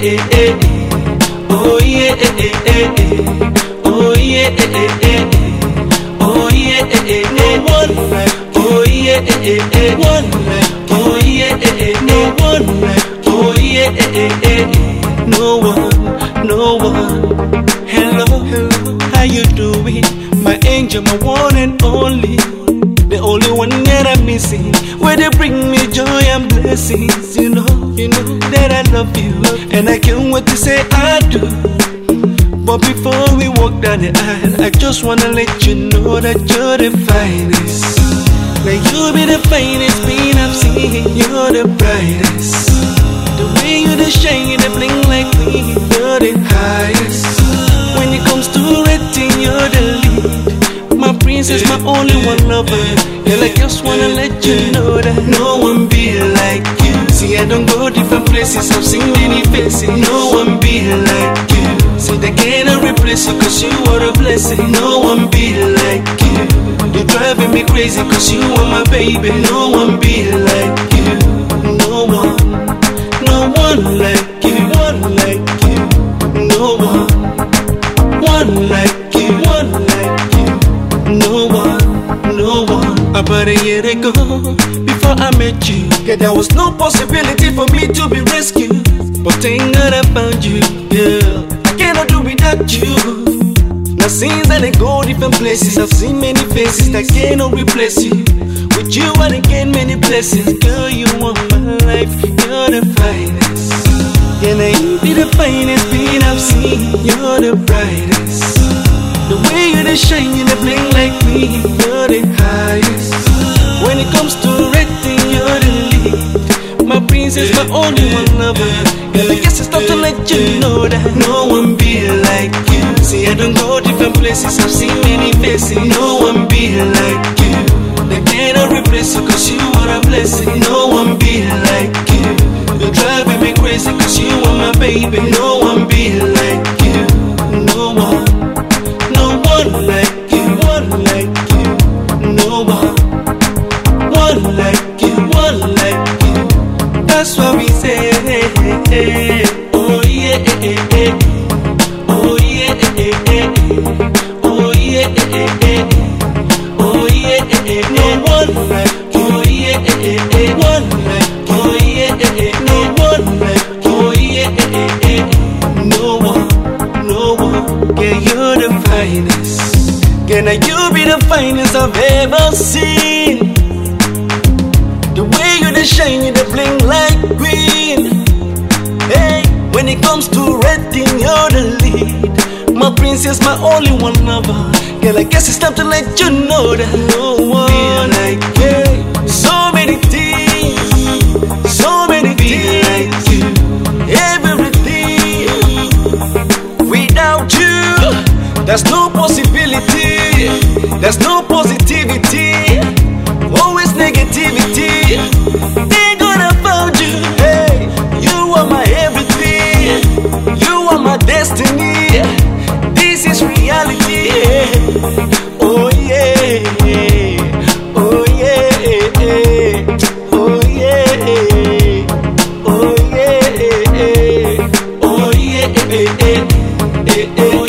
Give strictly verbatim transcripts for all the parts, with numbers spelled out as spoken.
eh, eh. Oh yeah, eh, eh, eh, eh. Oh yeah, eh, eh, eh, eh. Oh yeah, eh, eh, eh. No one like you. Oh yeah, eh, eh, eh. One like you. Oh yeah, eh, eh, eh. No one like you. Oh yeah, eh, eh, eh, eh. No one, no one. Hello, hello, how you doing? My angel, my one and only. The only one that I'm missing. Where they bring me joy and blessings. You know, you know that I love you. And I can't wait to say I do. But before we walk down the aisle, I just wanna let you know that you're the finest. Now you be the finest being I've seen. You're the brightest. The way you the shine, you the bling like me. You're the highest. When it comes to rating, you're the lead. My princess, my only one lover. Girl, I just wanna let you know that no one be like you. See, I don't go different places, I've seen many faces. No one be like you. See, they cannot replace you, cause you are a blessing. No one be like you. You're driving me crazy, cause you are my baby. No one be like you. No one, no one like you. One like you. No one, one like you. One like you. No one, no one. About a year ago, before I met you, yeah, there was no possibility for me to be rescued. But thank God I found you, girl. I cannot do without you. Now since I go different places, I've seen many faces that cannot replace you. With you I gain many blessings. Girl, you are my life, you're the finest. Yeah, now you be the finest being I've seen. You're the brightest. The way you the shine, you the bling like me. You're the highest. When it comes to rating, you're the lead. My princess, my only one lover. Girl, I guess it's time to let you know that no one be like you. See, I don't go different places, I've seen many faces. No one be like you. They cannot replace you, cause you are a blessing. No one be like you. You're driving me crazy, cause you are my baby. No one be like you. No one, no one like you. One like you. No one, one like you. One like you. That's why we say, oh yeah, eh, eh, eh. Oh yeah, eh, eh, eh. Oh yeah, eh, eh, eh. Oh yeah, eh, eh, no one like you. Oh yeah, eh, eh, eh. One like you. Oh yeah, eh, eh, no one like you. Oh yeah, eh, eh, eh. No one, no one. Yeah, you're the finest. Yeah, now you be the finest I've ever seen. The way you the shine, you the bling like green. Hey, when it comes to rating, you're the lead. My princess, my only one lover. Girl, I guess it's time to let you know that no one like you. So many things, so many things like you. Everything without you, there's no possibility. There's no positivity. Always negativity. Ain't gonna find you. Hey, you are my everything. You are my destiny. This is reality. Oh yeah, oh yeah, oh yeah, oh yeah, oh yeah, oh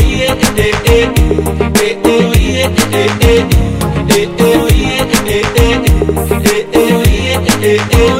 yeah, oh yeah.